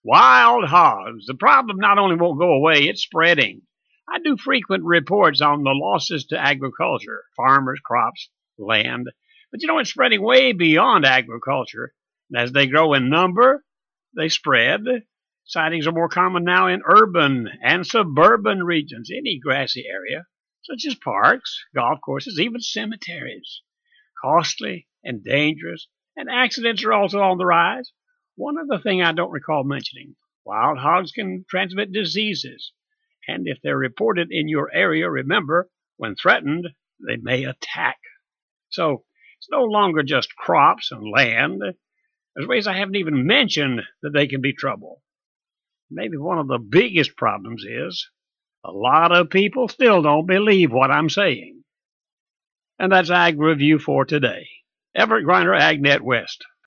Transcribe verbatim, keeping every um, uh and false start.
Wild hogs. The problem not only won't go away, it's spreading. I do frequent reports on the losses to agriculture, farmers, crops, land. But you know, it's spreading way beyond agriculture. And as they grow in number, they spread. Sightings are more common now in urban and suburban regions, any grassy area, such as parks, golf courses, even cemeteries. Costly and dangerous, and accidents are also on the rise. One other thing I don't recall mentioning, wild hogs can transmit diseases, and if they're reported in your area, remember, when threatened, they may attack. So it's no longer just crops and land. There's ways I haven't even mentioned that they can be trouble. Maybe one of the biggest problems is a lot of people still don't believe what I'm saying. And that's Ag Review for today. Everett Griner, AgNet West.